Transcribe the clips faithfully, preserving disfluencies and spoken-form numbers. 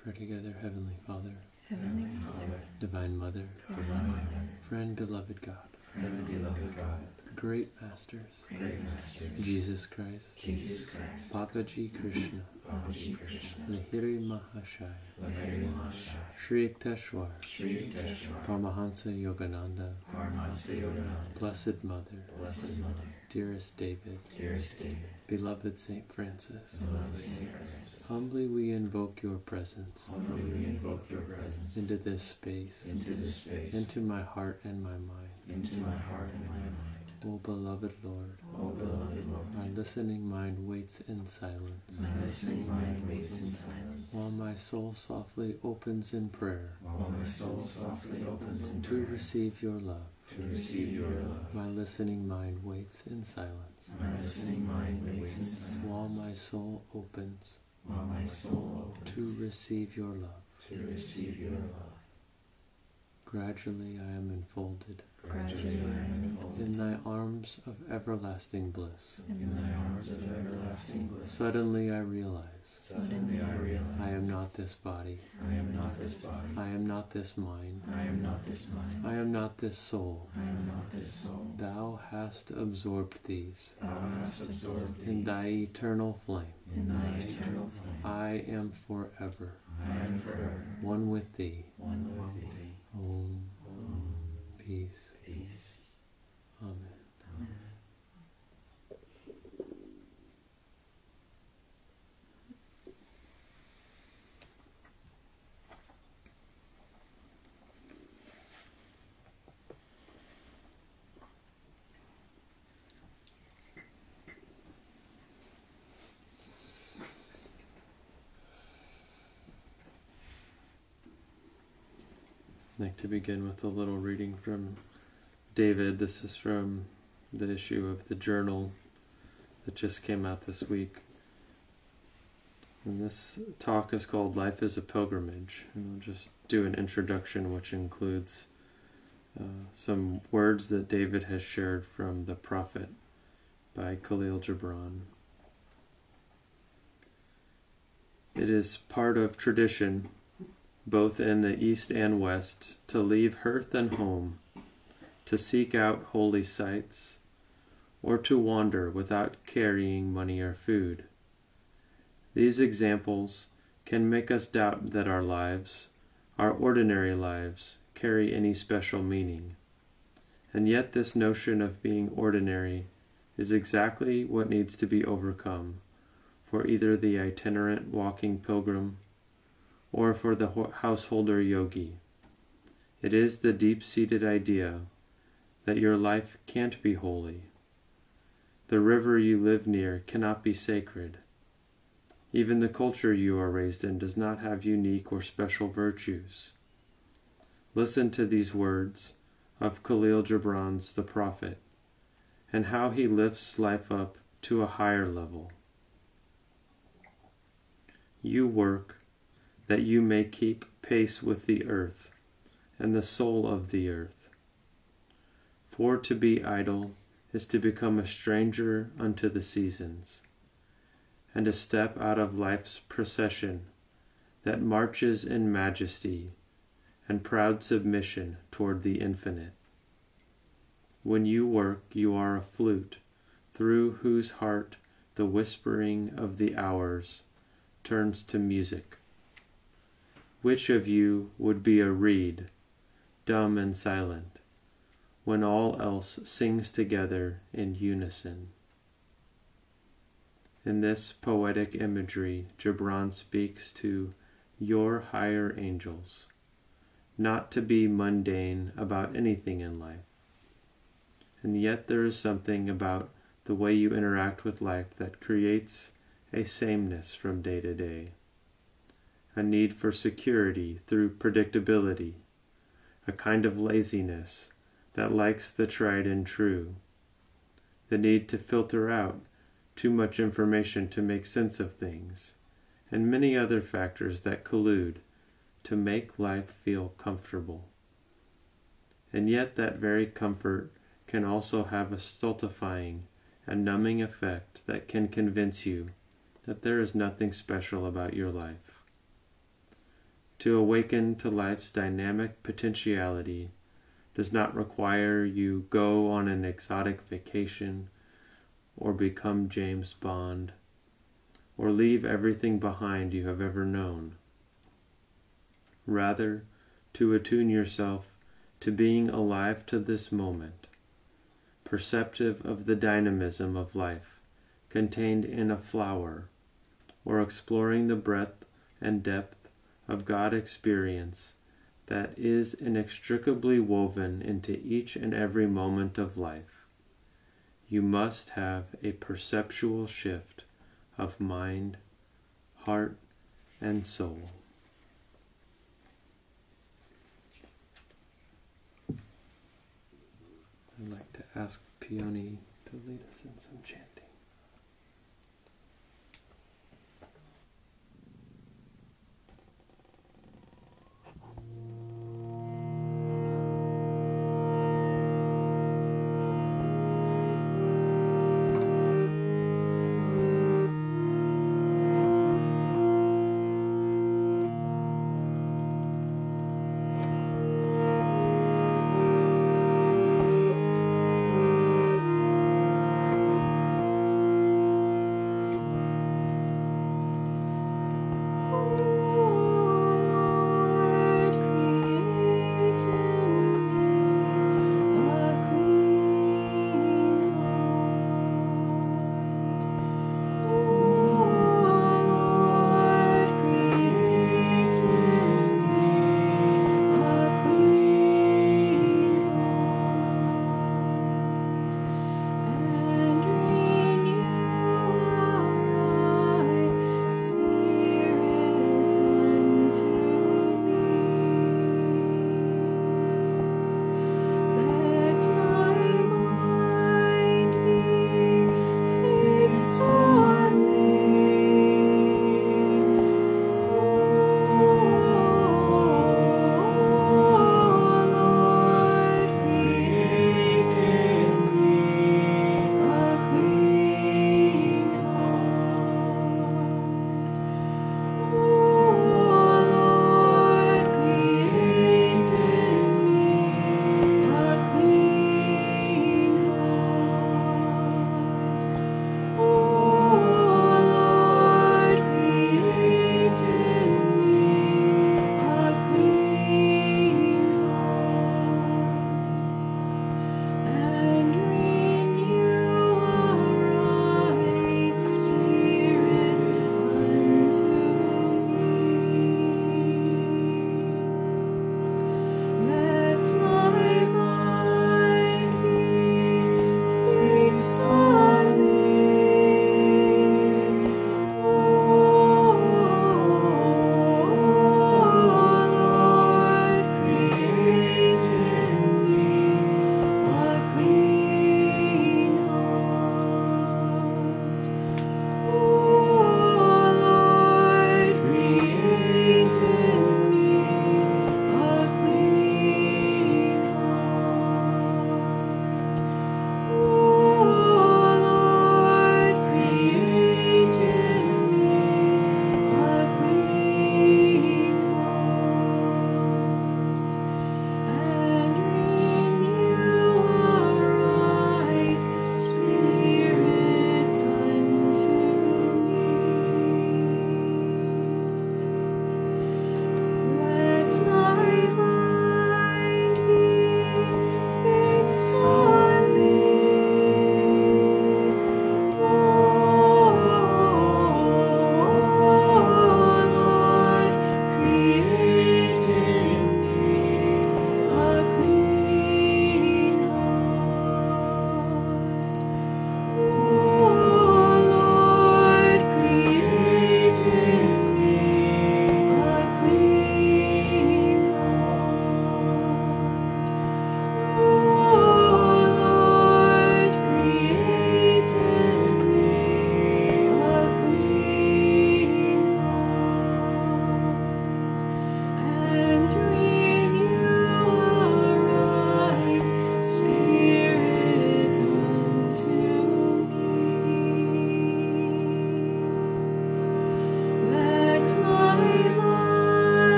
Pray together, Heavenly Father, Heavenly Father, Divine Mother, Divine Mother, Friend, beloved God, Friend, beloved God, Great Masters, Great Masters, Jesus Christ, Jesus Christ, Papaji Krishna, Babaji Krishna, Lahiri Mahashaya, Lahiri Mahashaya, Shri Yukteswar, Shri Yukteswar, Paramahansa Yogananda, Paramahansa Yogananda, Blessed Mother, Blessed Mother, dearest David, dearest David, beloved Saint Francis, beloved Saint Francis, humbly we invoke your presence humbly we invoke your presence into this space, into this space, into my heart and my mind. into my heart and my mind. O beloved Lord, O beloved Lord, my listening mind waits in silence, my listening mind waits in silence, while my soul softly opens in prayer while my soul softly opens in to prayer receive your love. to receive your love. My listening mind waits in silence, My listening mind waits in silence, while my soul opens while my soul opens to receive your love. to receive your love. Gradually I am enfolded Gradually I am enfolded in thy arms of everlasting bliss. in thy arms of everlasting bliss. Suddenly I realize Suddenly I realize I am not this body, I am not this body, I am not this mind, I am not this mind, I am not this soul. I am not this soul. Thou hast absorbed these Thou hast absorbed in these thy eternal flame. in thy eternal flame. I am forever I am forever one with thee. one with thee. Om. Om. Peace. Peace. Amen. Amen. I'd like to begin with a little reading from David. This is from the issue of the journal that just came out this week. And this talk is called Life is a Pilgrimage. And I'll just do an introduction which includes uh, some words that David has shared from the Prophet by Khalil Gibran. It is part of tradition, both in the East and West, to leave hearth and home, to seek out holy sites, or to wander without carrying money or food. These examples can make us doubt that our lives, our ordinary lives, carry any special meaning. And yet this notion of being ordinary is exactly what needs to be overcome for either the itinerant walking pilgrim or for the householder yogi. It is the deep-seated idea that your life can't be holy. The river you live near cannot be sacred. Even the culture you are raised in does not have unique or special virtues. Listen to these words of Khalil Gibran's The Prophet, and how he lifts life up to a higher level. You work that you may keep pace with the earth and the soul of the earth. For to be idle is to become a stranger unto the seasons, and a step out of life's procession that marches in majesty and proud submission toward the infinite. When you work, you are a flute, through whose heart the whispering of the hours turns to music. Which of you would be a reed, dumb and silent, when all else sings together in unison? In this poetic imagery, Gibran speaks to your higher angels, not to be mundane about anything in life. And yet there is something about the way you interact with life that creates a sameness from day to day, a need for security through predictability, a kind of laziness that likes the tried and true, the need to filter out too much information to make sense of things, and many other factors that collude to make life feel comfortable. And yet that very comfort can also have a stultifying and numbing effect that can convince you that there is nothing special about your life. to awaken to life's dynamic potentiality does not require you go on an exotic vacation or become James Bond or leave everything behind you have ever known. Rather, to attune yourself to being alive to this moment, perceptive of the dynamism of life contained in a flower, or exploring the breadth and depth of God experience that is inextricably woven into each and every moment of life. You must have a perceptual shift of mind, heart, and soul. I'd like to ask Peony to lead us in some chanting.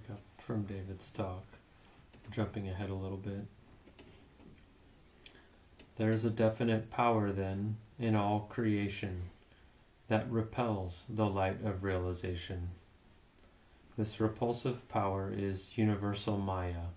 pick up from David's talk, jumping ahead a little bit. There is a definite power, then, in all creation that repels the light of realization. This repulsive power is universal Maya,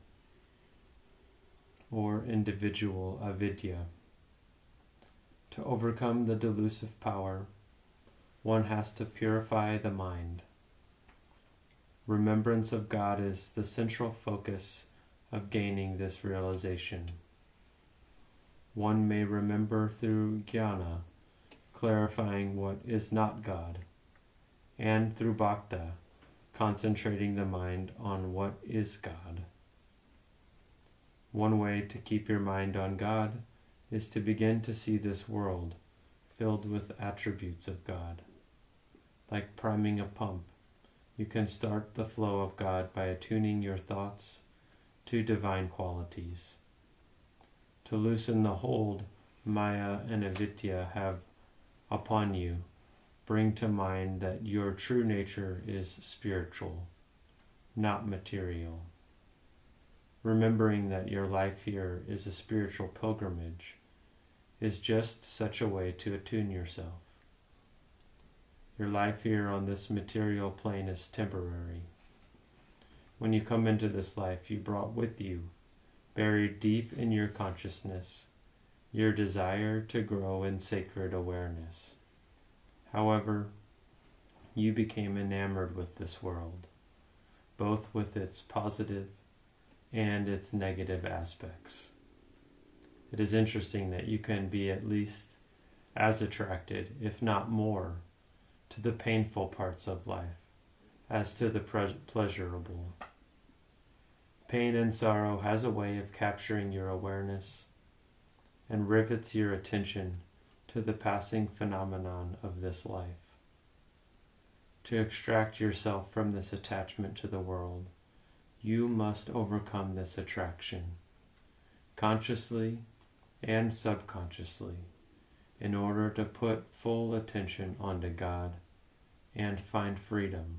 or individual avidya. To overcome the delusive power, one has to purify the mind. Remembrance of God is the central focus of gaining this realization. One may remember through jnana, clarifying what is not God, and through bhakta, concentrating the mind on what is God. One way to keep your mind on God is to begin to see this world filled with attributes of God. Like priming a pump, you can start the flow of God by attuning your thoughts to divine qualities. To loosen the hold Maya and avidya have upon you, bring to mind that your true nature is spiritual, not material. Remembering that your life here is a spiritual pilgrimage is just such a way to attune yourself. Your life here on this material plane is temporary. When you come into this life, you brought with you, buried deep in your consciousness, your desire to grow in sacred awareness. However, you became enamored with this world, both with its positive and its negative aspects. It is interesting that you can be at least as attracted, if not more, to the painful parts of life as to the pre- pleasurable. Pain and sorrow has a way of capturing your awareness and rivets your attention to the passing phenomenon of this life. To extract yourself from this attachment to the world, you must overcome this attraction, consciously and subconsciously, in order to put full attention onto God and find freedom.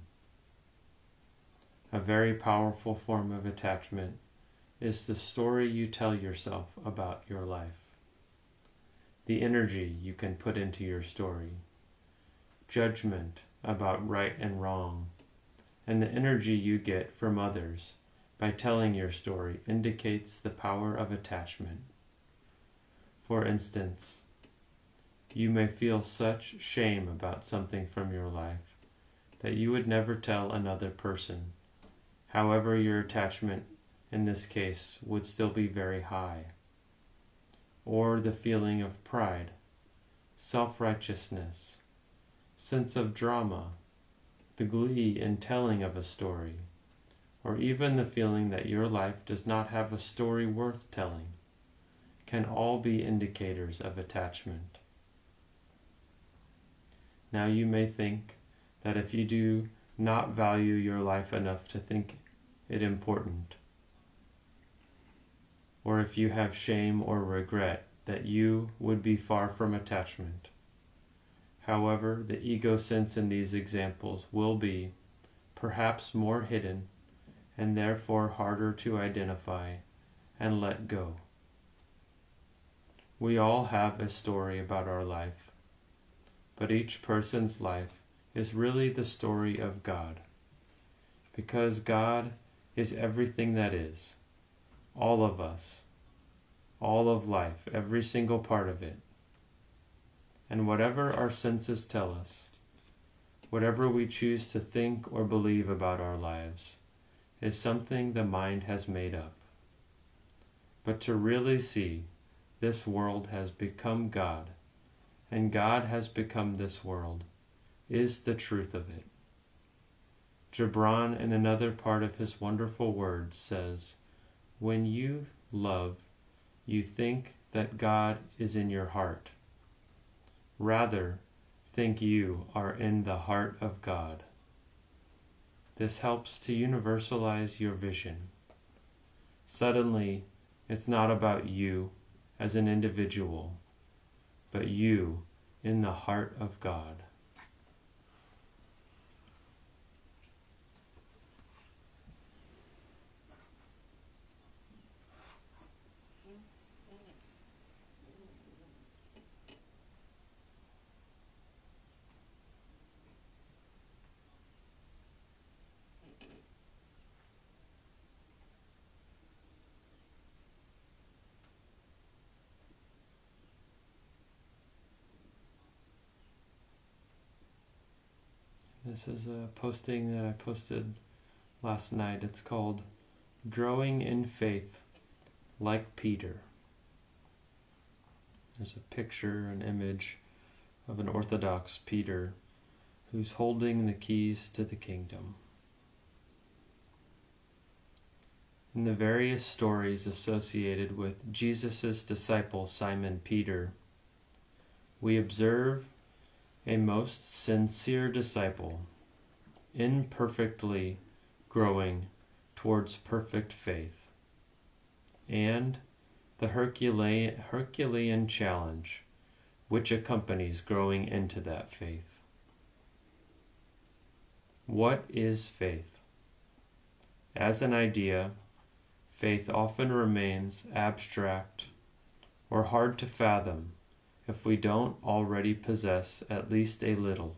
A very powerful form of attachment is the story you tell yourself about your life, the energy you can put into your story, judgment about right and wrong, and the energy you get from others by telling your story indicates the power of attachment. For instance, you may feel such shame about something from your life that you would never tell another person. However, your attachment in this case would still be very high. Or the feeling of pride, self-righteousness, sense of drama, the glee in telling of a story, or even the feeling that your life does not have a story worth telling, can all be indicators of attachment. Now you may think that if you do not value your life enough to think it important, or if you have shame or regret, that you would be far from attachment. However, the ego sense in these examples will be perhaps more hidden and therefore harder to identify and let go. We all have a story about our life, but each person's life is really the story of God, because God is everything that is, all of us, all of life, every single part of it. And whatever our senses tell us, whatever we choose to think or believe about our lives, is something the mind has made up. But to really see this world has become God, and God has become this world, is the truth of it. Gibran, in another part of his wonderful words, says, "When you love, you think that God is in your heart. Rather, think you are in the heart of God." This helps to universalize your vision. Suddenly, it's not about you as an individual, but you in the heart of God. This is a posting that I posted last night. It's called Growing in Faith Like Peter. There's a picture, an image of an Orthodox Peter who's holding the keys to the kingdom. In the various stories associated with Jesus' disciple Simon Peter, we observe a most sincere disciple, imperfectly growing towards perfect faith, and the Herculean, Herculean challenge which accompanies growing into that faith. What is faith? As an idea, faith often remains abstract or hard to fathom if we don't already possess at least a little.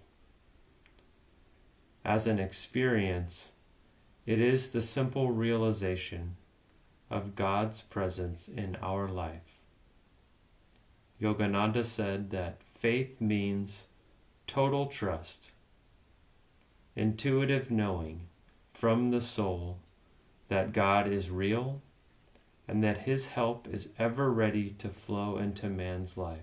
As an experience, it is the simple realization of God's presence in our life. Yogananda said that faith means total trust, intuitive knowing from the soul that God is real and that His help is ever ready to flow into man's life.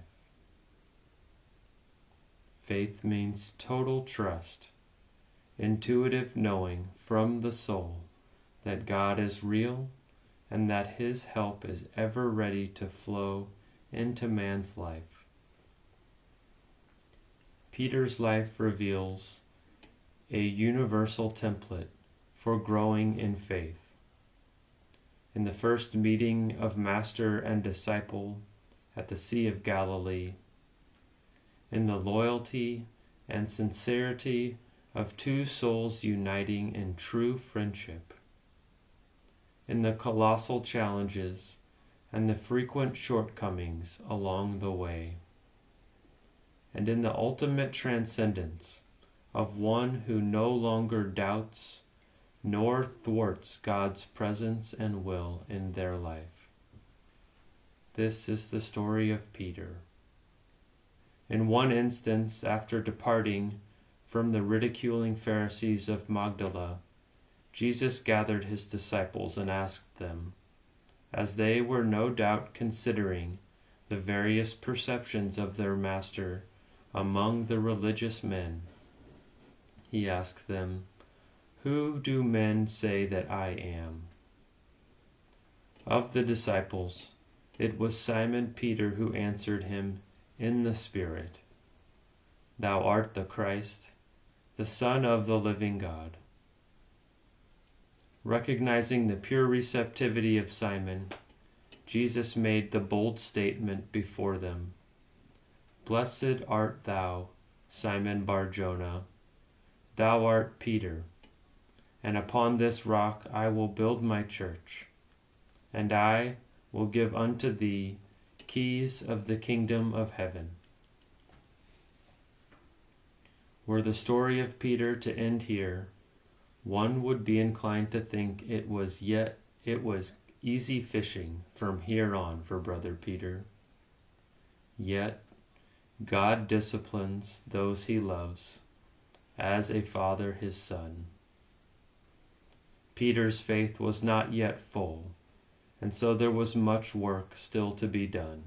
Faith means total trust, intuitive knowing from the soul that God is real and that His help is ever ready to flow into man's life. Peter's life reveals a universal template for growing in faith. In the first meeting of master and disciple at the Sea of Galilee, in the loyalty and sincerity of two souls uniting in true friendship, in the colossal challenges and the frequent shortcomings along the way, and in the ultimate transcendence of one who no longer doubts nor thwarts God's presence and will in their life. This is the story of Peter. In one instance, after departing from the ridiculing Pharisees of Magdala, Jesus gathered His disciples and asked them, as they were no doubt considering the various perceptions of their master among the religious men, He asked them, "Who do men say that I am?" Of the disciples, it was Simon Peter who answered Him in the Spirit, "Thou art the Christ, the Son of the living God." Recognizing the pure receptivity of Simon, Jesus made the bold statement before them, "Blessed art thou, Simon Bar-Jonah, thou art Peter, and upon this rock I will build my church, and I will give unto thee keys of the kingdom of heaven." Were the story of Peter to end here, one would be inclined to think it was yet it was easy fishing from here on for Brother Peter. Yet God disciplines those He loves, as a father his son. Peter's faith was not yet full, and so there was much work still to be done.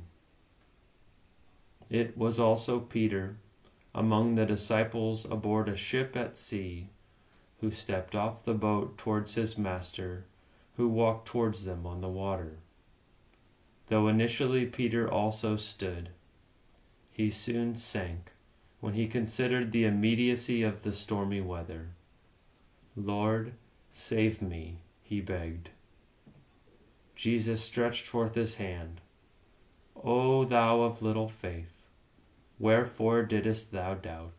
It was also Peter, among the disciples aboard a ship at sea, who stepped off the boat towards his master, who walked towards them on the water. Though initially Peter also stood, he soon sank when he considered the immediacy of the stormy weather. "Lord, save me," he begged. Jesus stretched forth His hand. "O thou of little faith, wherefore didst thou doubt?"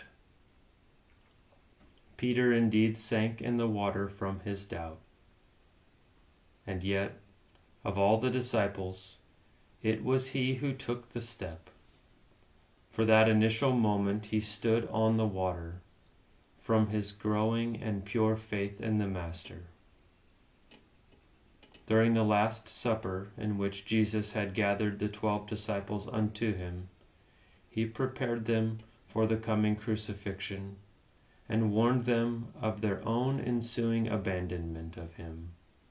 Peter indeed sank in the water from his doubt. And yet, of all the disciples, it was he who took the step. For that initial moment he stood on the water, from his growing and pure faith in the Master. During the Last Supper, in which Jesus had gathered the twelve disciples unto Him, He prepared them for the coming crucifixion, and warned them of their own ensuing abandonment of him.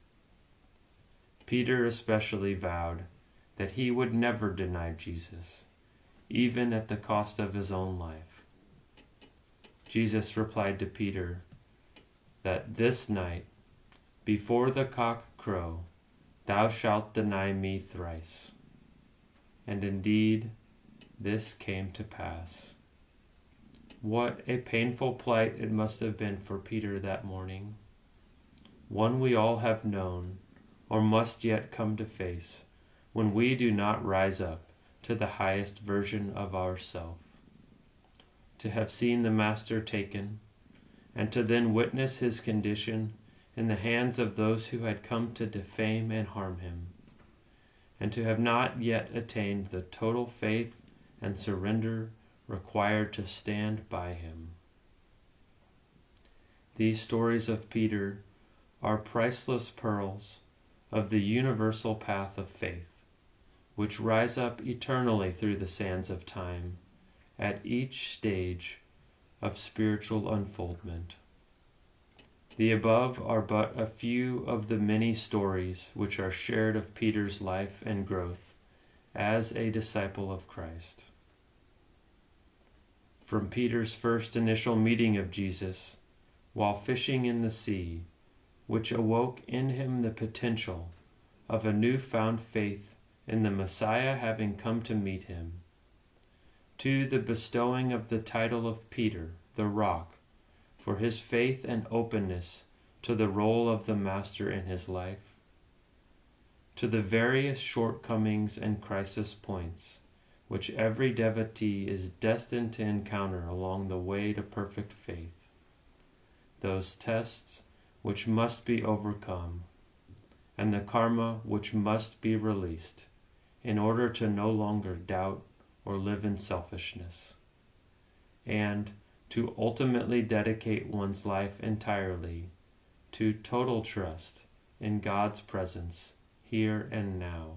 Peter especially vowed that he would never deny Jesus, even at the cost of his own life. Jesus replied to Peter that this night, before the cock crow, thou shalt deny me thrice. And indeed, this came to pass. What a painful plight it must have been for Peter that morning, one we all have known or must yet come to face when we do not rise up to the highest version of ourself. To have seen the Master taken, and to then witness his condition in the hands of those who had come to defame and harm him, and to have not yet attained the total faith and surrender required to stand by him. These stories of Peter are priceless pearls of the universal path of faith, which rise up eternally through the sands of time at each stage of spiritual unfoldment. The above are but a few of the many stories which are shared of Peter's life and growth as a disciple of Christ. From Peter's first initial meeting of Jesus while fishing in the sea, which awoke in him the potential of a newfound faith in the Messiah having come to meet him, to the bestowing of the title of Peter, the Rock, for his faith and openness to the role of the Master in his life, to the various shortcomings and crisis points which every devotee is destined to encounter along the way to perfect faith, those tests which must be overcome, and the karma which must be released in order to no longer doubt or live in selfishness, and to ultimately dedicate one's life entirely to total trust in God's presence here and now.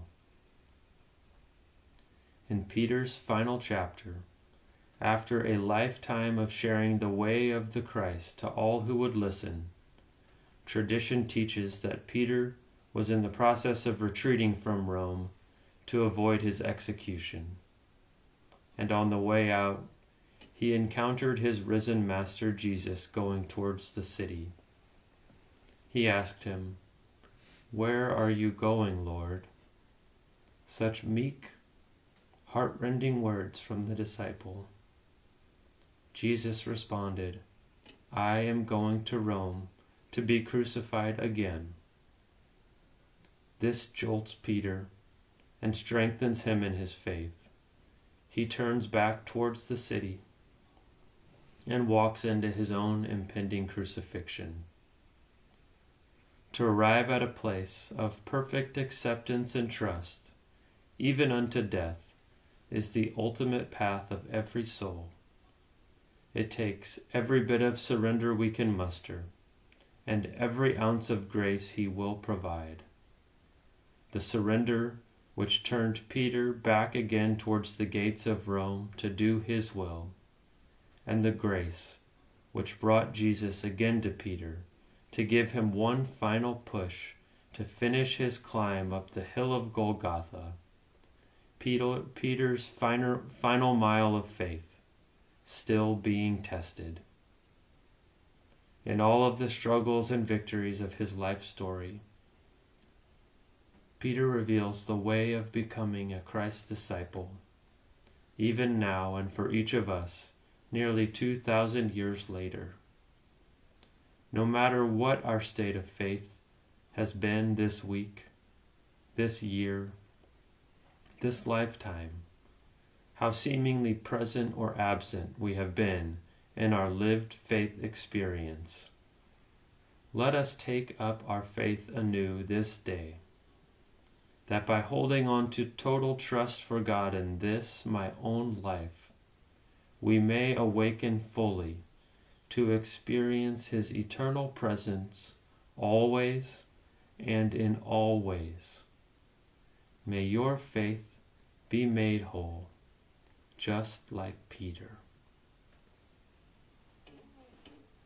In Peter's final chapter, after a lifetime of sharing the way of the Christ to all who would listen, tradition teaches that Peter was in the process of retreating from Rome to avoid his execution. And on the way out, he encountered his risen Master Jesus going towards the city. He asked him, "Where are you going, Lord?" Such meek, heart-rending words from the disciple. Jesus responded, "I am going to Rome to be crucified again." This jolts Peter and strengthens him in his faith. He turns back towards the city and walks into his own impending crucifixion. To arrive at a place of perfect acceptance and trust, even unto death, is the ultimate path of every soul. It takes every bit of surrender we can muster, and every ounce of grace he will provide. The surrender which turned Peter back again towards the gates of Rome to do his will, and the grace which brought Jesus again to Peter to give him one final push to finish his climb up the hill of Golgotha, Peter, Peter's final, final mile of faith, still being tested. In all of the struggles and victories of his life story, Peter reveals the way of becoming a Christ disciple, even now and for each of us, nearly two thousand years later. No matter what our state of faith has been this week, this year, this lifetime, how seemingly present or absent we have been in our lived faith experience, let us take up our faith anew this day, that by holding on to total trust for God in this, my own life, we may awaken fully to experience his eternal presence always and in all ways. May your faith be made whole, just like Peter.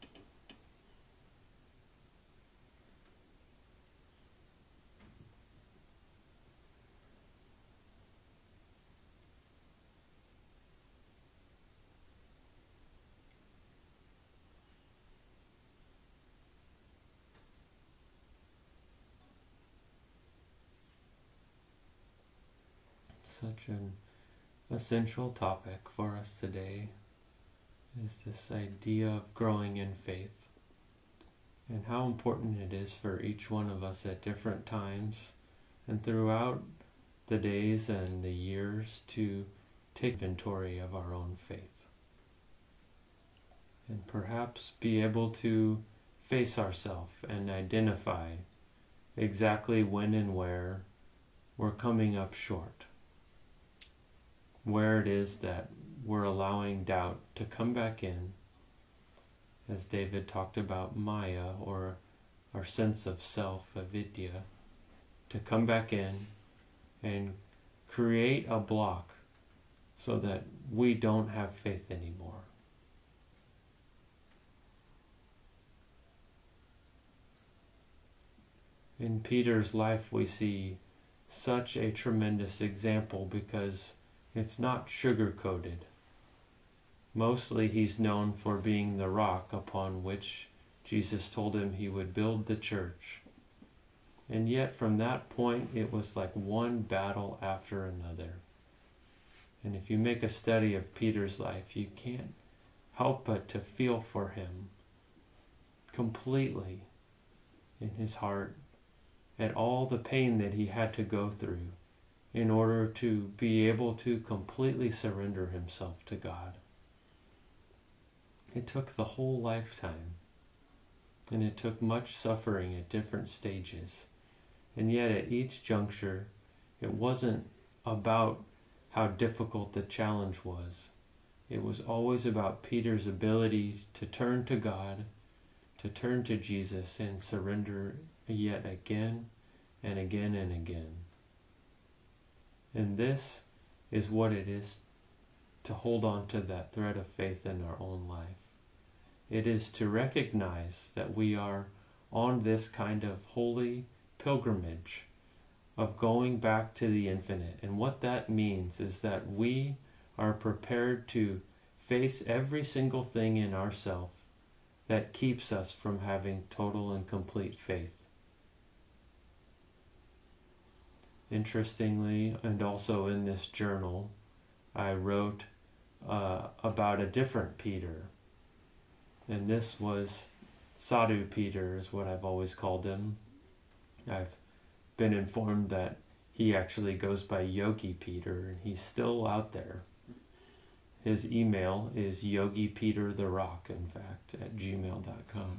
such an essential topic for us today, is this idea of growing in faith, and how important it is for each one of us at different times and throughout the days and the years to take inventory of our own faith, and perhaps be able to face ourselves and identify exactly when and where we're coming up short, where it is that we're allowing doubt to come back in, as David talked about Maya, or our sense of self, avidya, to come back in and create a block so that we don't have faith anymore. In Peter's life we see such a tremendous example because it's not sugar-coated. Mostly he's known for being the rock upon which Jesus told him he would build the church. And yet from that point it was like one battle after another. And if you make a study of Peter's life, you can't help but to feel for him completely in his heart at all the pain that he had to go through in order to be able to completely surrender himself to God. It took the whole lifetime, and it took much suffering at different stages. And yet at each juncture, it wasn't about how difficult the challenge was. It was always about Peter's ability to turn to God, to turn to Jesus, and surrender yet again and again and again. And this is what it is to hold on to that thread of faith in our own life. It is to recognize that we are on this kind of holy pilgrimage of going back to the infinite. And what that means is that we are prepared to face every single thing in ourself that keeps us from having total and complete faith. Interestingly, and also in this journal, I wrote uh, about a different Peter. And this was Sadhu Peter, is what I've always called him. I've been informed that he actually goes by Yogi Peter, and he's still out there. His email is yogi peter the rock, in fact, at gmail dot com.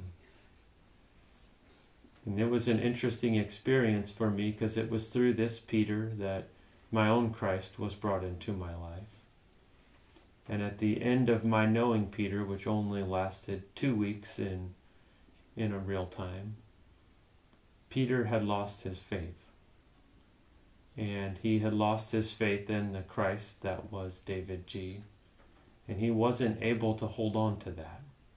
And it was an interesting experience for me because it was through this Peter that my own Christ was brought into my life. And at the end of my knowing Peter, which only lasted two weeks in, in a real time, Peter had lost his faith. And he had lost his faith in the Christ that was David G. And he wasn't able to hold on to that.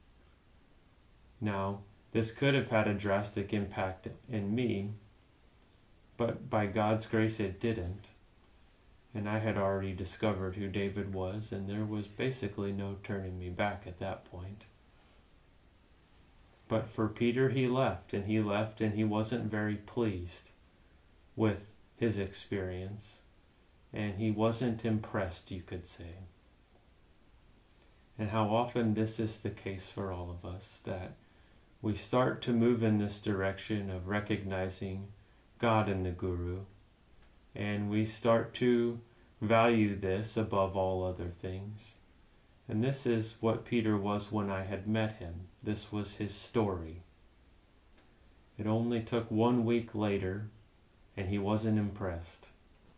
Now, this could have had a drastic impact in me, but by God's grace it didn't. And I had already discovered who David was, and there was basically no turning me back at that point. But for Peter, he left, and he left, and he wasn't very pleased with his experience, and he wasn't impressed, you could say. And how often this is the case for all of us, that we start to move in this direction of recognizing God in the Guru, and we start to value this above all other things. And this is what Peter was when I had met him. This was his story. It only took one week later, and he wasn't impressed.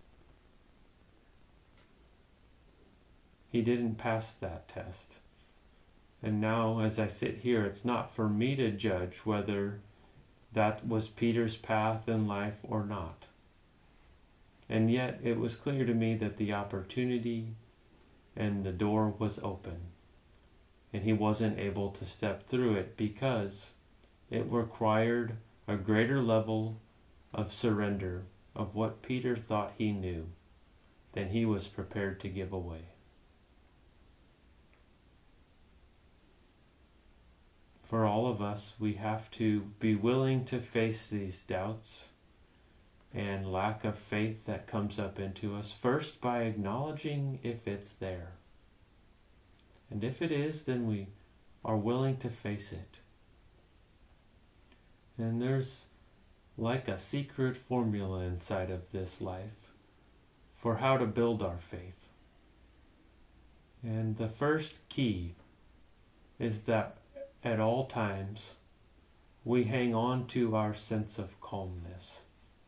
He didn't pass that test. And now, as I sit here, it's not for me to judge whether that was Peter's path in life or not. And yet, it was clear to me that the opportunity and the door was open. And he wasn't able to step through it because it required a greater level of surrender of what Peter thought he knew than he was prepared to give away. For all of us, we have to be willing to face these doubts, and lack of faith that comes up into us, first by acknowledging if it's there. And if it is, then we are willing to face it. And there's like a secret formula inside of this life for how to build our faith. And the first key is that at all times we hang on to our sense of calmness.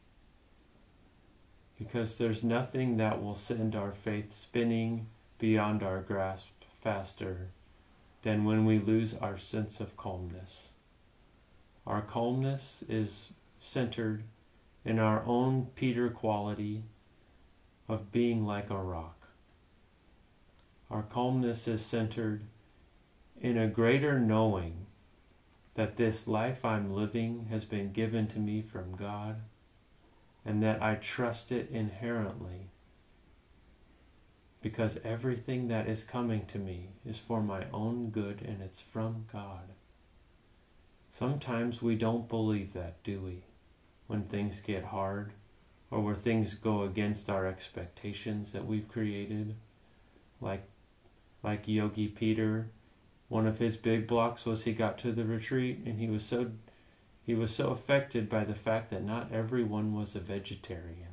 Because there's nothing that will send our faith spinning beyond our grasp faster than when we lose our sense of calmness. Our calmness is centered in our own Peter quality of being like a rock. Our calmness is centered in a greater knowing that this life I'm living has been given to me from God, and that I trust it inherently, because everything that is coming to me is for my own good and it's from God. Sometimes we don't believe that, do we? When things get hard, or where things go against our expectations that we've created, like like Yogi Peter. One of his big blocks was he got to the retreat and he was so he was so affected by the fact that not everyone was a vegetarian.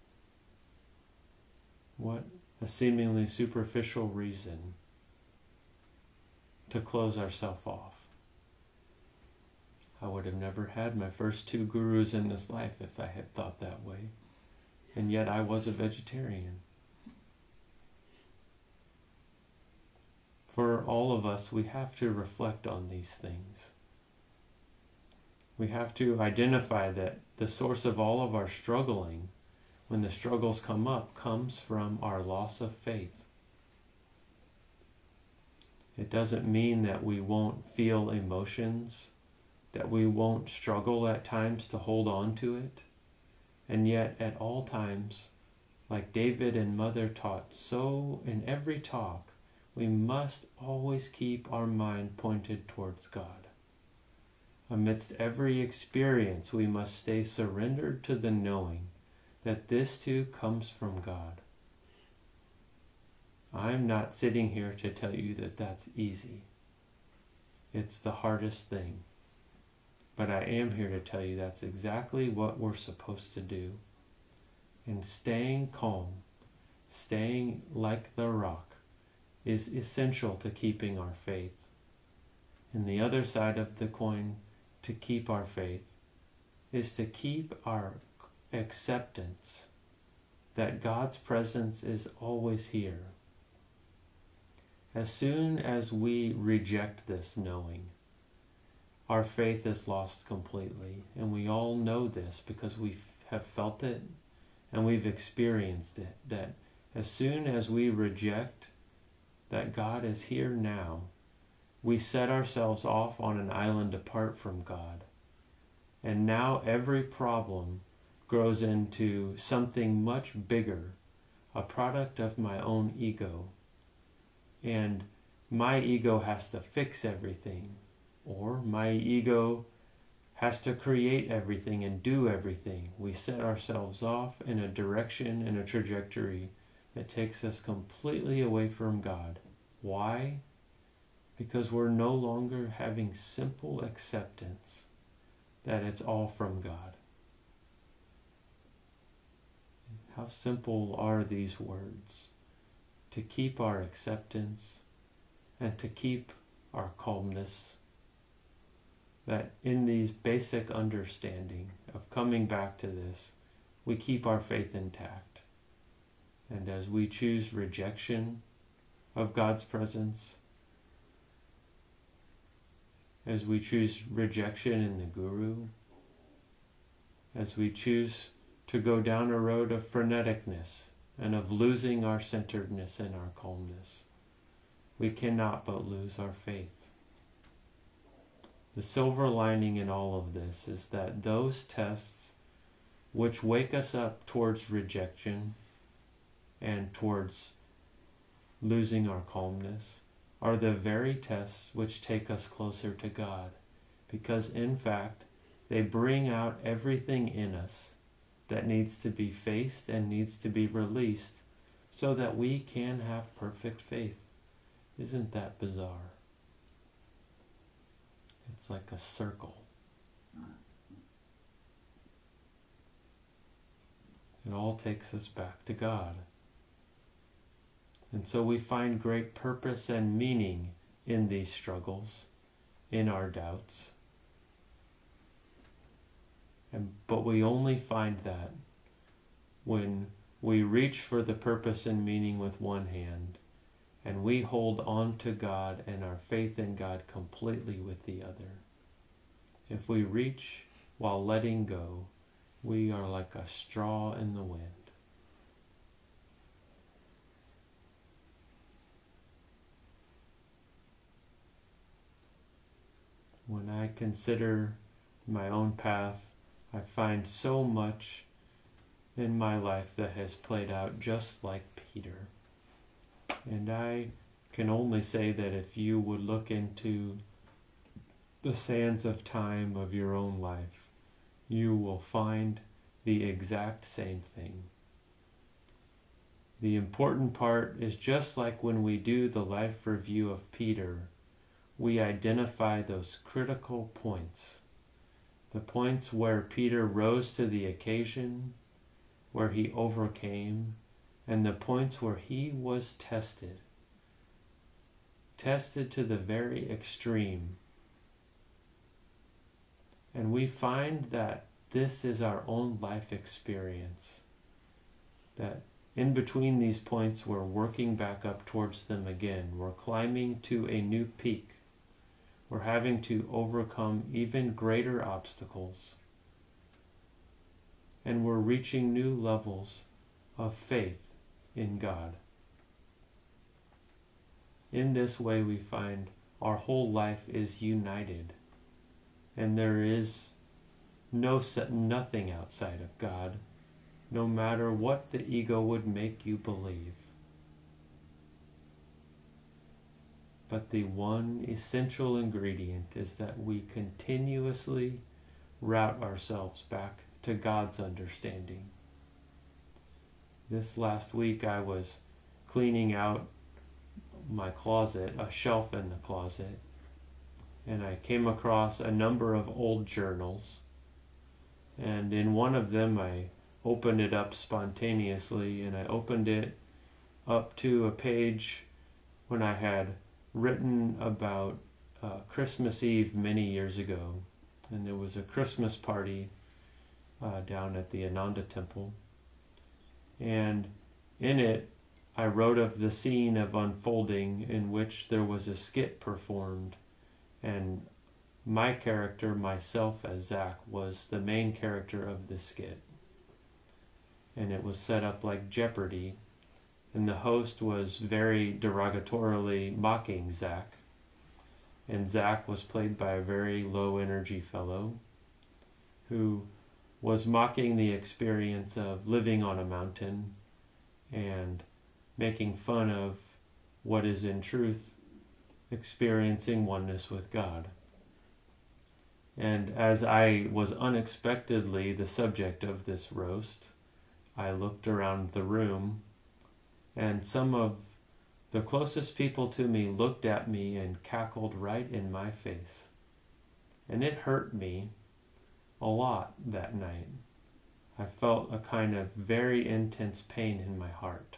What a seemingly superficial reason to close ourselves off. I would have never had my first two gurus in this life if I had thought that way. And yet I was a vegetarian. For all of us, we have to reflect on these things. We have to identify that the source of all of our struggling, when the struggles come up, comes from our loss of faith. It doesn't mean that we won't feel emotions, that we won't struggle at times to hold on to it. And yet at all times, like David and Mother taught so in every talk, we must always keep our mind pointed towards God. Amidst every experience, we must stay surrendered to the knowing that this too comes from God. I'm not sitting here to tell you that that's easy. It's the hardest thing. But I am here to tell you that's exactly what we're supposed to do. And staying calm, staying like the rock, is essential to keeping our faith. And the other side of the coin, to keep our faith, is to keep our acceptance that God's presence is always here. As soon as we reject this knowing, our faith is lost completely. And we all know this because we have felt it and we've experienced it, that as soon as we reject that God is here now, we set ourselves off on an island apart from God. And now every problem grows into something much bigger, a product of my own ego. And my ego has to fix everything, or my ego has to create everything and do everything. We set ourselves off in a direction and a trajectory that takes us completely away from God. Why? Because we're no longer having simple acceptance that it's all from God. How simple are these words? To keep our acceptance and to keep our calmness. That in these basic understanding of coming back to this, we keep our faith intact. And as we choose rejection of God's presence, as we choose rejection in the Guru, as we choose to go down a road of freneticness and of losing our centeredness and our calmness, we cannot but lose our faith. The silver lining in all of this is that those tests which wake us up towards rejection and towards losing our calmness are the very tests which take us closer to God, because in fact they bring out everything in us that needs to be faced and needs to be released so that we can have perfect faith. Isn't that bizarre? It's like a circle. It all takes us back to God. And so we find great purpose and meaning in these struggles, in our doubts. And, but we only find that when we reach for the purpose and meaning with one hand, and we hold on to God and our faith in God completely with the other. If we reach while letting go, we are like a straw in the wind. When I consider my own path, I find so much in my life that has played out just like Peter. And I can only say that if you would look into the sands of time of your own life, you will find the exact same thing. The important part is just like when we do the life review of Peter, we identify those critical points. The points where Peter rose to the occasion, where he overcame, and the points where he was tested. Tested to the very extreme. And we find that this is our own life experience. That in between these points, we're working back up towards them again. We're climbing to a new peak. We're having to overcome even greater obstacles. And we're reaching new levels of faith in God. In this way, we find our whole life is united. And there is no nothing outside of God, no matter what the ego would make you believe. But the one essential ingredient is that we continuously route ourselves back to God's understanding. This last week I was cleaning out my closet, a shelf in the closet, and I came across a number of old journals. And in one of them I opened it up spontaneously, and I opened it up to a page when I had written about uh, Christmas Eve many years ago. And there was a Christmas party uh, down at the Ananda Temple. And in it, I wrote of the scene of unfolding in which there was a skit performed, and my character, myself as Zach, was the main character of the skit. And it was set up like Jeopardy, and the host was very derogatorily mocking Zach. And Zach was played by a very low energy fellow who was mocking the experience of living on a mountain and making fun of what is in truth experiencing oneness with God. And as I was unexpectedly the subject of this roast, I looked around the room, and some of the closest people to me looked at me and cackled right in my face. And it hurt me a lot that night. I felt a kind of very intense pain in my heart.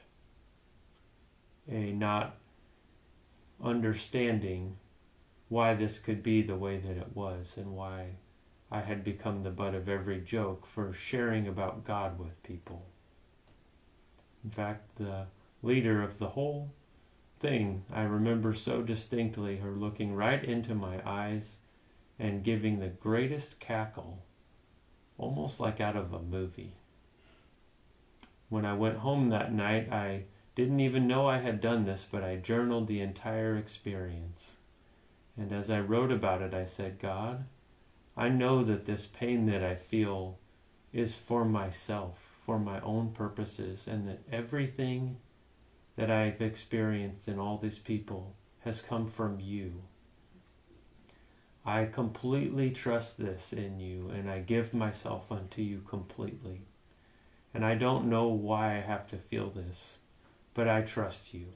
A not understanding why this could be the way that it was, and why I had become the butt of every joke for sharing about God with people. In fact, the leader of the whole thing, I remember so distinctly her looking right into my eyes and giving the greatest cackle, almost like out of a movie. When I went home that night, I didn't even know I had done this, but I journaled the entire experience. And as I wrote about it, I said, God, I know that this pain that I feel is for myself, for my own purposes, and that everything that I've experienced in all these people has come from you. I completely trust this in you, and I give myself unto you completely. And I don't know why I have to feel this, but I trust you.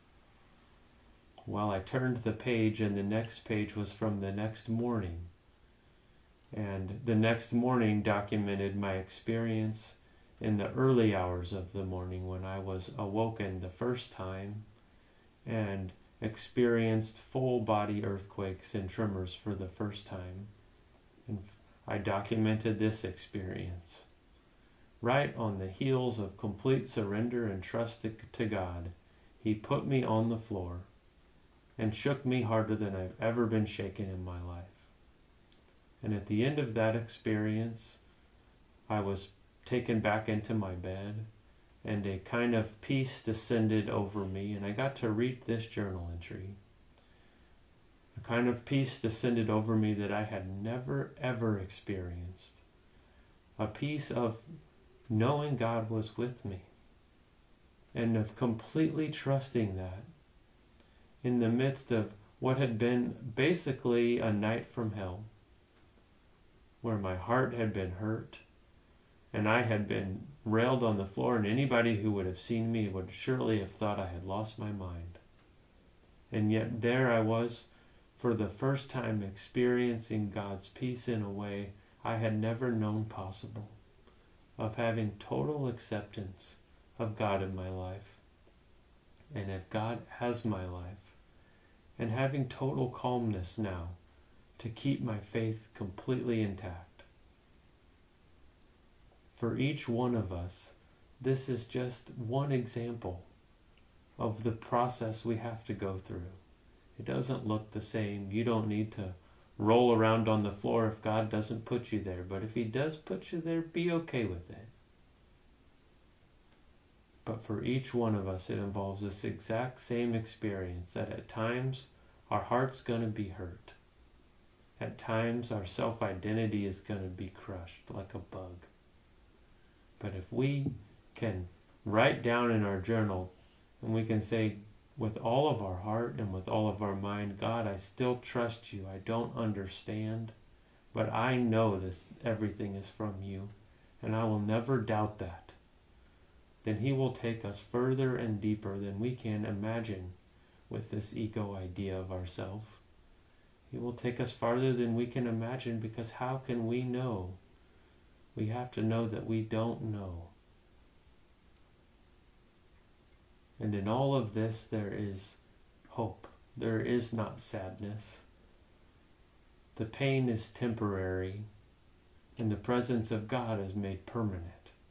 Well, I turned the page, and the next page was from the next morning. And the next morning documented my experience in the early hours of the morning when I was awoken the first time and experienced full body earthquakes and tremors for the first time. And I documented this experience. Right on the heels of complete surrender and trust to, to God, He put me on the floor and shook me harder than I've ever been shaken in my life. And at the end of that experience, I was taken back into my bed, and a kind of peace descended over me, and I got to read this journal entry. A kind of peace descended over me that I had never, ever experienced. A peace of knowing God was with me, and of completely trusting that in the midst of what had been basically a night from hell, where my heart had been hurt, and I had been railed on the floor, and anybody who would have seen me would surely have thought I had lost my mind. And yet there I was, for the first time, experiencing God's peace in a way I had never known possible, of having total acceptance of God in my life, and of God as my life, and having total calmness now to keep my faith completely intact. For each one of us, this is just one example of the process we have to go through. It doesn't look the same. You don't need to roll around on the floor if God doesn't put you there. But if He does put you there, be okay with it. But for each one of us, it involves this exact same experience, that at times our heart's going to be hurt. At times our self-identity is going to be crushed like a bug. But if we can write down in our journal, and we can say with all of our heart and with all of our mind, God, I still trust you. I don't understand, but I know this, everything is from you, and I will never doubt that. Then He will take us further and deeper than we can imagine with this ego idea of ourselves. He will take us farther than we can imagine, because how can we know? We have to know that we don't know. And in all of this, there is hope. There is not sadness. The pain is temporary, and the presence of God is made permanent.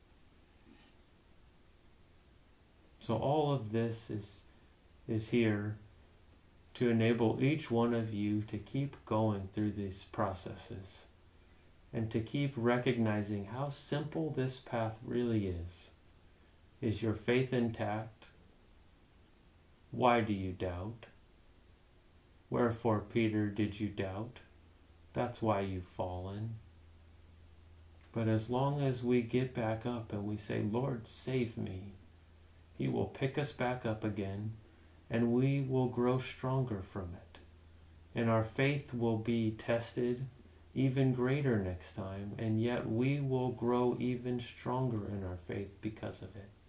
So all of this is, is here to enable each one of you to keep going through these processes and to keep recognizing how simple this path really is. Is your faith intact? Why do you doubt? Wherefore, Peter, did you doubt? That's why you've fallen. But as long as we get back up and we say, Lord, save me, He will pick us back up again, and we will grow stronger from it. And our faith will be tested even greater next time, and yet we will grow even stronger in our faith because of it.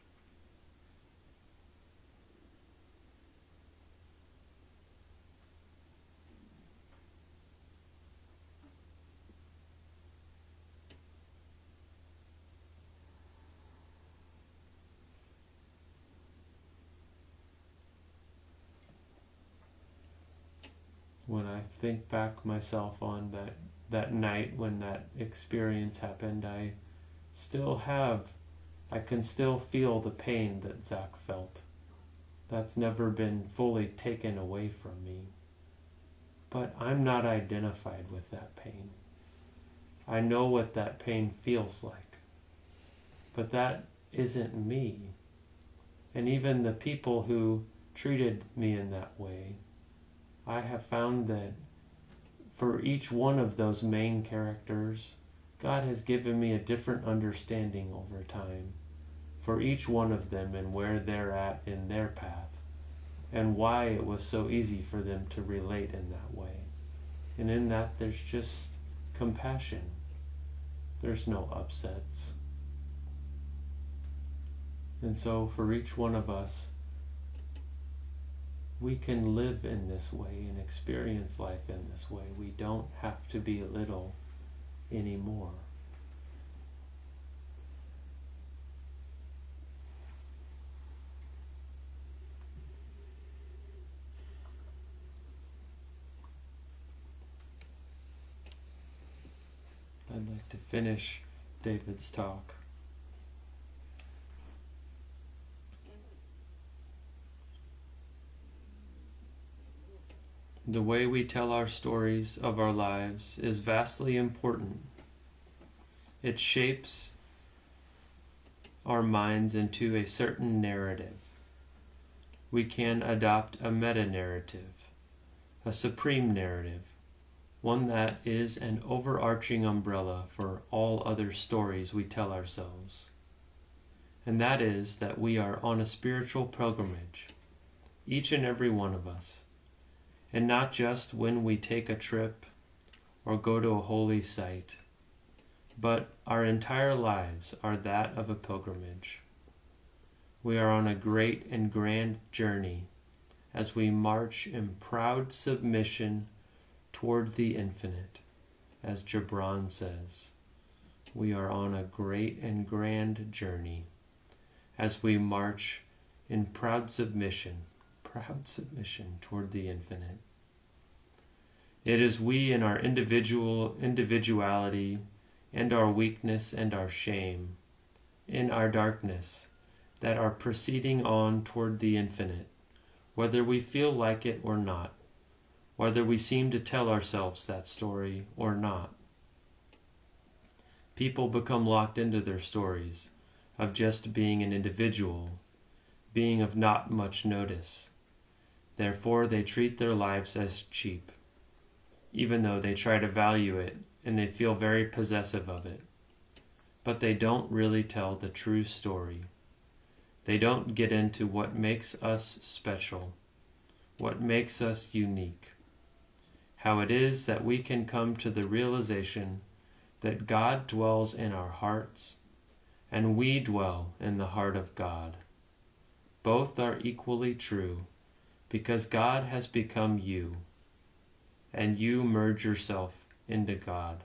When I think back myself on that, that night when that experience happened, I still have, I can still feel the pain that Zach felt. That's never been fully taken away from me. But I'm not identified with that pain. I know what that pain feels like. But that isn't me. And even the people who treated me in that way, I have found that for each one of those main characters, God has given me a different understanding over time for each one of them and where they're at in their path and why it was so easy for them to relate in that way. And in that, there's just compassion. There's no upsets. And so for each one of us, we can live in this way and experience life in this way. We don't have to be little anymore. I'd like to finish David's talk. The way we tell our stories of our lives is vastly important. It shapes our minds into a certain narrative. We can adopt a meta-narrative, a supreme narrative, one that is an overarching umbrella for all other stories we tell ourselves. And that is that we are on a spiritual pilgrimage, each and every one of us. And not just when we take a trip or go to a holy site, but our entire lives are that of a pilgrimage. We are on a great and grand journey as we march in proud submission toward the infinite, as Gibran says. We are on a great and grand journey as we march in proud submission proud submission toward the infinite. It is we in our individual individuality and our weakness and our shame, in our darkness, that are proceeding on toward the infinite, whether we feel like it or not, whether we seem to tell ourselves that story or not. People become locked into their stories of just being an individual, being of not much notice. Therefore, they treat their lives as cheap, even though they try to value it and they feel very possessive of it. But they don't really tell the true story. They don't get into what makes us special, what makes us unique, how it is that we can come to the realization that God dwells in our hearts and we dwell in the heart of God. Both are equally true, because God has become you, and you merge yourself into God.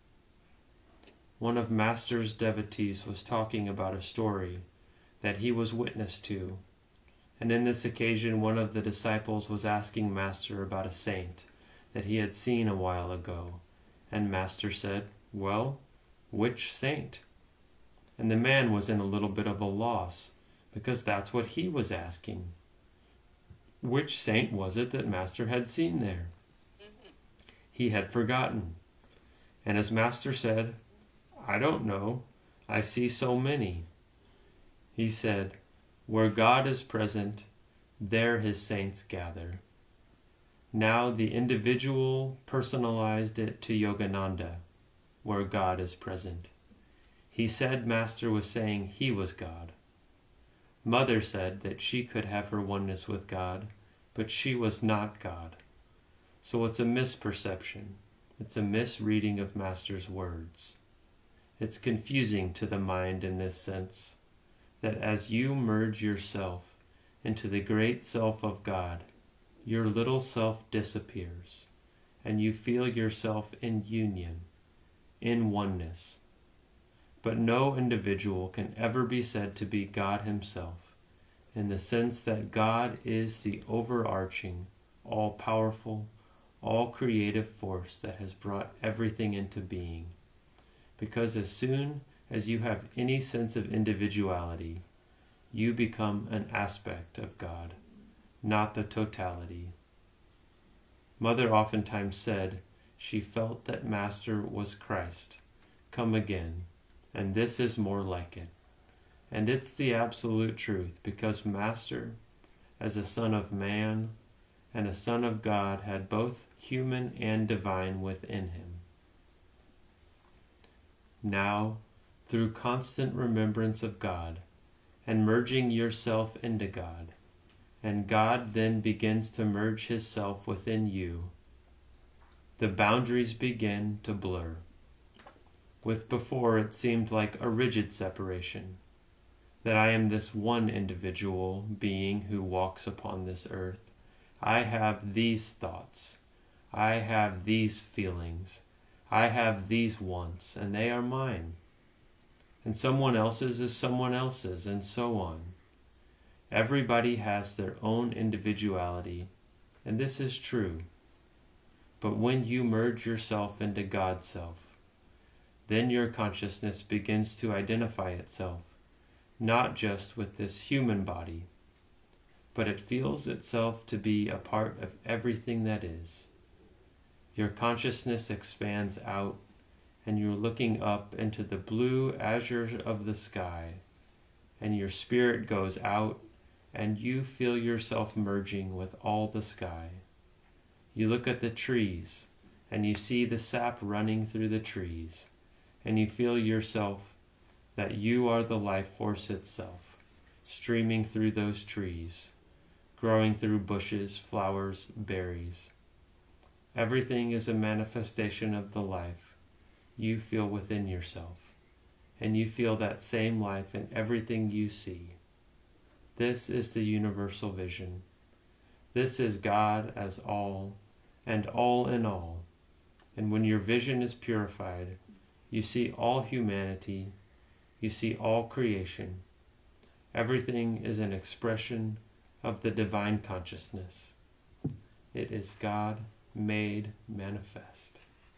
One of Master's devotees was talking about a story that he was witness to, and in this occasion one of the disciples was asking Master about a saint that he had seen a while ago, and Master said, "Well, which saint?" And the man was in a little bit of a loss, because that's what he was asking. Which saint was it that Master had seen there? He had forgotten. And as Master said, "I don't know. I see so many." He said, "Where God is present, there his saints gather." Now the individual personalized it to Yogananda, where God is present. He said Master was saying he was God. Mother said that she could have her oneness with God, but she was not God. So it's a misperception. It's a misreading of Master's words. It's confusing to the mind in this sense, that as you merge yourself into the great self of God, your little self disappears, and you feel yourself in union, in oneness. But no individual can ever be said to be God himself, in the sense that God is the overarching, all-powerful, all-creative force that has brought everything into being. Because as soon as you have any sense of individuality, you become an aspect of God, not the totality. Mother oftentimes said she felt that Master was Christ, come again, and this is more like it. And it's the absolute truth, because Master, as a son of man and a son of God, had both human and divine within him. Now, through constant remembrance of God, and merging yourself into God, and God then begins to merge his self within you, the boundaries begin to blur. With before it seemed like a rigid separation, that I am this one individual being who walks upon this earth. I have these thoughts. I have these feelings. I have these wants, and they are mine. And someone else's is someone else's, and so on. Everybody has their own individuality, and this is true. But when you merge yourself into God's self, then your consciousness begins to identify itself, not just with this human body, but it feels itself to be a part of everything that is. Your consciousness expands out, and you're looking up into the blue azure of the sky, and your spirit goes out, and you feel yourself merging with all the sky. You look at the trees, and you see the sap running through the trees, and you feel yourself that you are the life force itself, streaming through those trees, growing through bushes, flowers, berries. Everything is a manifestation of the life you feel within yourself, and you feel that same life in everything you see. This is the universal vision. This is God as all, and all in all. And when your vision is purified, you see all humanity, you see all creation. Everything is an expression of the divine consciousness. It is God made manifest.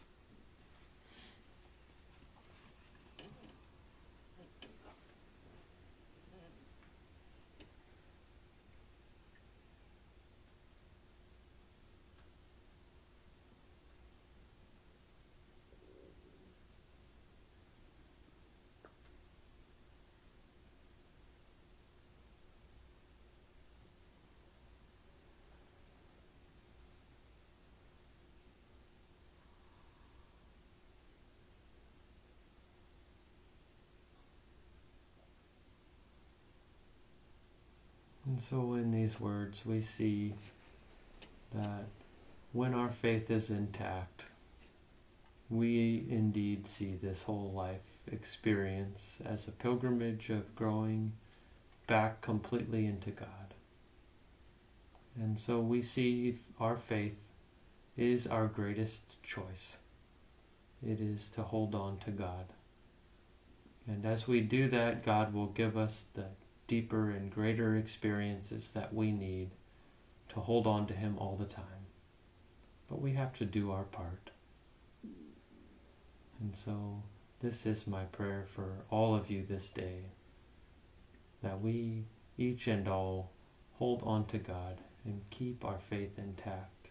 And so in these words we see that when our faith is intact, we indeed see this whole life experience as a pilgrimage of growing back completely into God. And so we see our faith is our greatest choice. It is to hold on to God. And as we do that, God will give us the deeper and greater experiences that we need to hold on to Him all the time. But we have to do our part. And so this is my prayer for all of you this day, that we each and all hold on to God and keep our faith intact.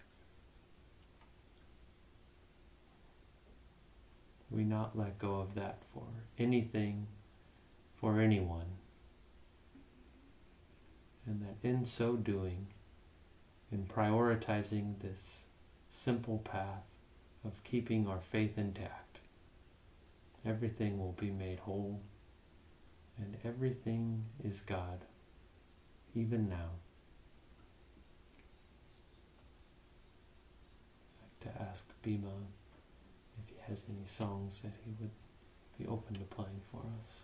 We not let go of that for anything, for anyone. And that in so doing, in prioritizing this simple path of keeping our faith intact, everything will be made whole, and everything is God, even now. I'd like to ask Bima if he has any songs that he would be open to playing for us.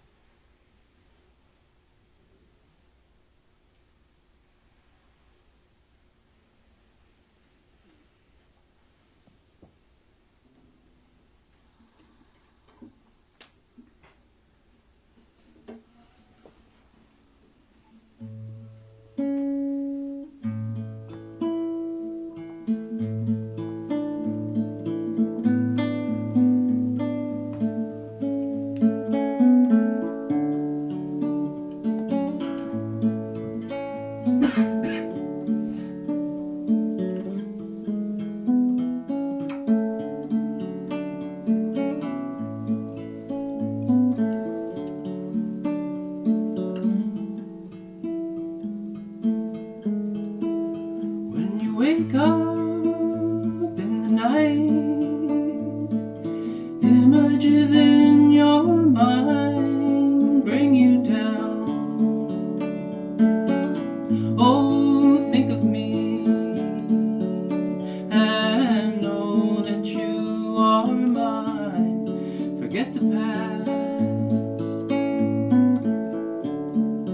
Wake up in the night, images in your mind bring you down. Oh, think of me and know that you are mine. Forget the past,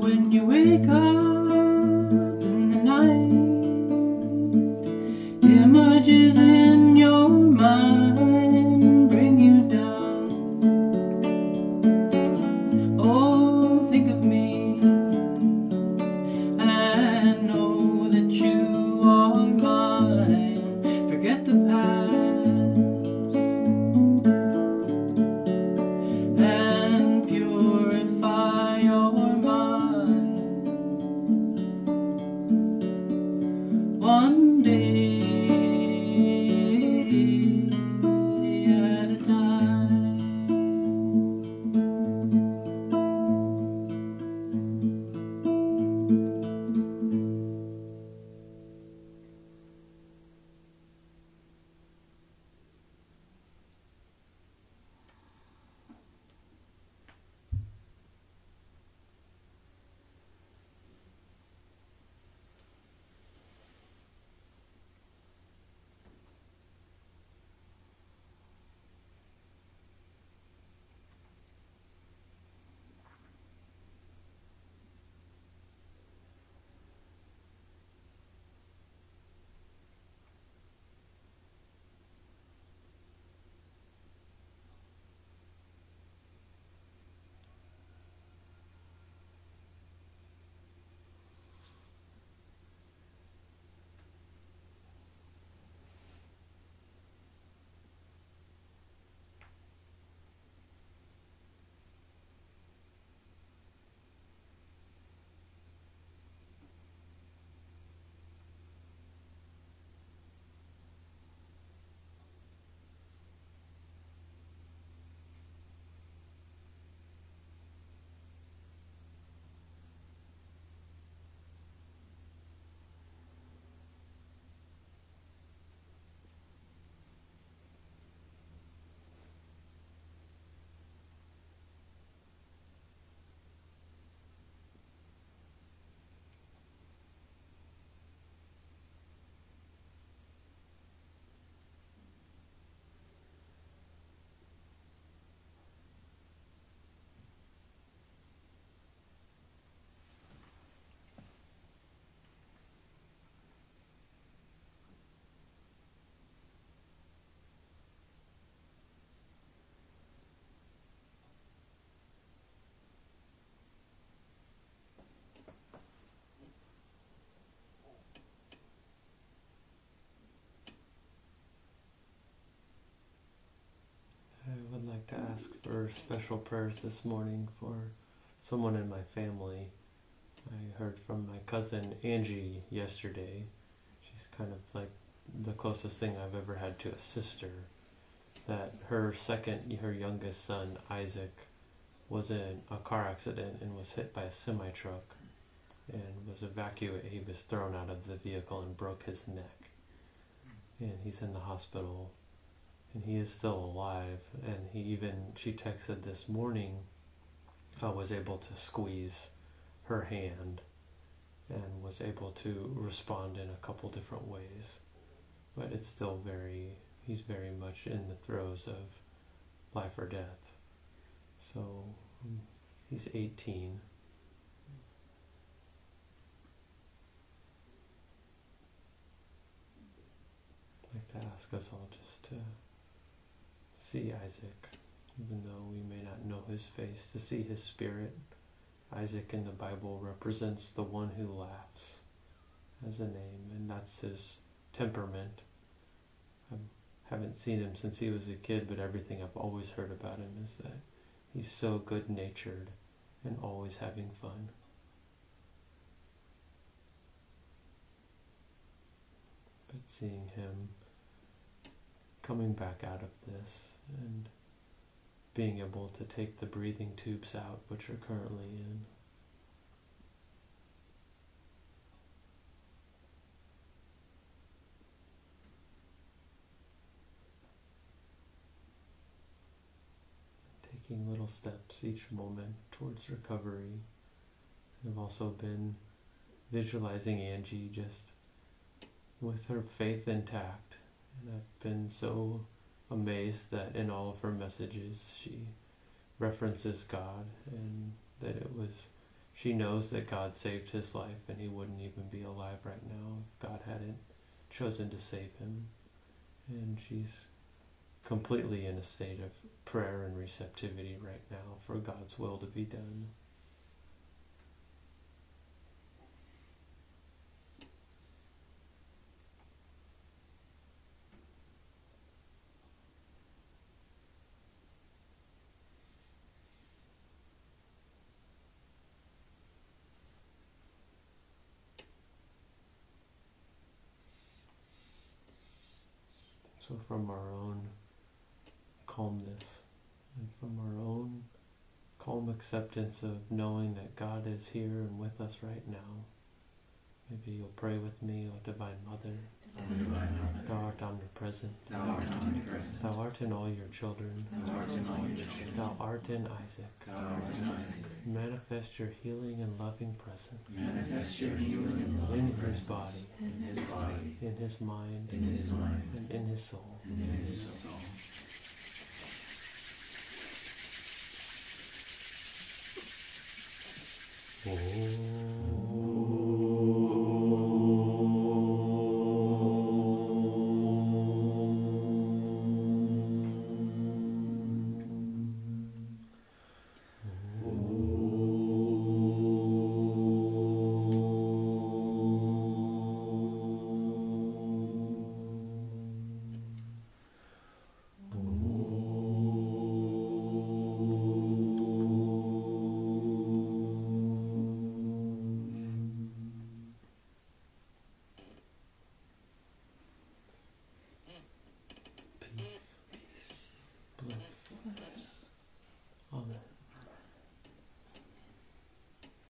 when you wake up in the night, images in your mind bring you down. Oh, think of me and know that you are mine. Forget the past and purify your mind. One day at a time. I would like to ask for special prayers this morning for someone in my family. I heard from my cousin Angie yesterday. She's kind of like the closest thing I've ever had to a sister. That her second, her youngest son, Isaac, was in a car accident and was hit by a semi-truck and was evacuated. He was thrown out of the vehicle and broke his neck. And he's in the hospital. And he is still alive, and he even, she texted this morning, I was able to squeeze her hand and was able to respond in a couple different ways. But it's still very, he's very much in the throes of life or death. So um, he's eighteen. I'd like to ask us all just to see Isaac, even though we may not know his face, to see his spirit. Isaac in the Bible represents the one who laughs as a name, and that's his temperament. I haven't seen him since he was a kid, but everything I've always heard about him is that he's so good-natured and always having fun. But seeing him coming back out of this and being able to take the breathing tubes out, which are currently in. Taking little steps each moment towards recovery. I've also been visualizing Angie just with her faith intact. And I've been so amazed that in all of her messages she references God, and that it was she knows that God saved his life and he wouldn't even be alive right now if God hadn't chosen to save him. And she's completely in a state of prayer and receptivity right now for God's will to be done. So from our own calmness and from our own calm acceptance of knowing that God is here and with us right now, maybe you'll pray with me, O Divine Mother. O Divine Mother, Thou art omnipresent. Thou art omnipresent. Thou art in all your children. Thou art in all your children. Thou art in Isaac. Thou art in Isaac. Manifest your healing and loving presence Manifest your healing and in loving his presence body, in his body, in his mind, in his mind, and in his soul. and in his soul. Oh.